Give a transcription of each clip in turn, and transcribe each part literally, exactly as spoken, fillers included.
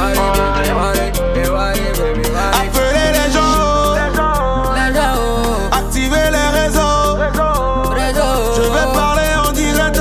Appelez les gens, activez les réseaux. Je vais parler en direct.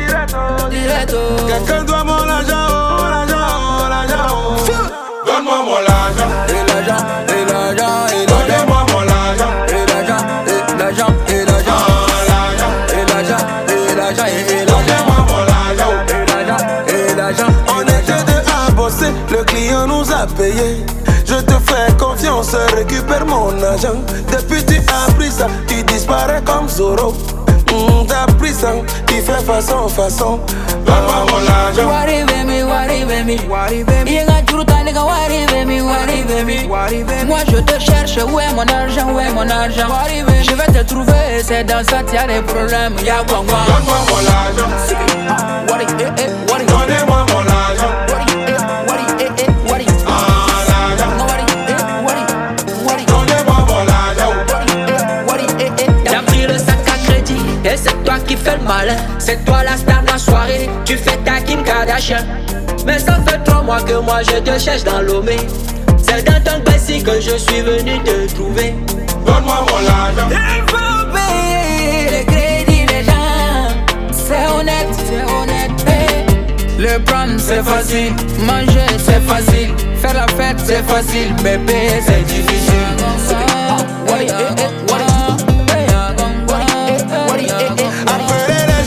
Quelqu'un doit mon argent, l'argent, l'argent. Donne-moi mon argent. Et l'argent, et l'argent, et l'argent. Donnez-moi mon argent. Et l'argent, et l'argent, et l'argent. Et l'argent, et l'argent, et l'argent. Donnez-moi mon argent. Et l'argent, et l'argent. On était deux à bosser, le client nous a payé. Je te fais confiance, récupère mon argent. Depuis tu as pris ça, tu disparais comme Zoro. Mm, t'as pris ça, tu fais façon, façon. Donne-moi mon argent. Worry baby, worry baby, worry baby. Y'a toujours ta nigga, worry baby, worry baby, worry baby. Moi je te cherche, où est mon argent, où est mon argent? Worry baby, je vais te trouver, c'est dans ça qu'il y a des problèmes, y'a quoi quoi? Donne-moi mon argent. Worry, eh eh, worry. Donnez-moi mon argent. Worry, eh, worry, eh eh, worry. Ah, l'argent. No worry, eh, worry, worry. Donnez-moi mon argent. Worry, eh, worry, eh eh. T'as pris le sac à crédit, et c'est toi qui fais le malin. C'est toi la star de la soirée, tu fais ta Kim Kardashian. Mais ça fait trois mois que moi je te cherche dans l'Omé. C'est dans ton passé que je suis venu te trouver. Donne-moi mon argent. Il faut payer le crédit des gens. C'est honnête, c'est honnête. Hey. Le prendre c'est facile, manger c'est facile, faire la fête c'est facile, mais payer c'est difficile. What it, eh, eh, what it, hey, what it, eh, what it, eh, eh. Appelez les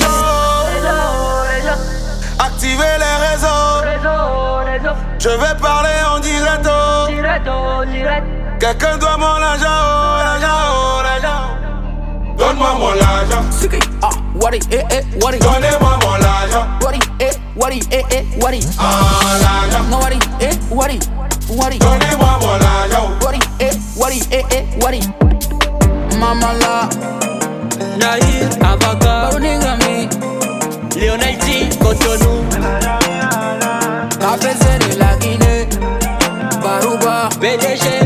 gens, activez les réseaux. Je vais parler en direct. Quelqu'un doit mon argent, oh, l'argent, oh, l'argent. Donne-moi mon argent. Ah, what it, eh, eh, what it, Donnez-moi mon argent. what it, eh, what it, eh, eh, what it. Ah, l'argent. No what it, eh, what it, what it. Donnez-moi mon argent. What it, eh, what it, eh, eh, what it. Mama la, Nahir, Avocat, Barunigami, Léonaldi, Cotonou, A P C de la Guinée, Barouba, P D G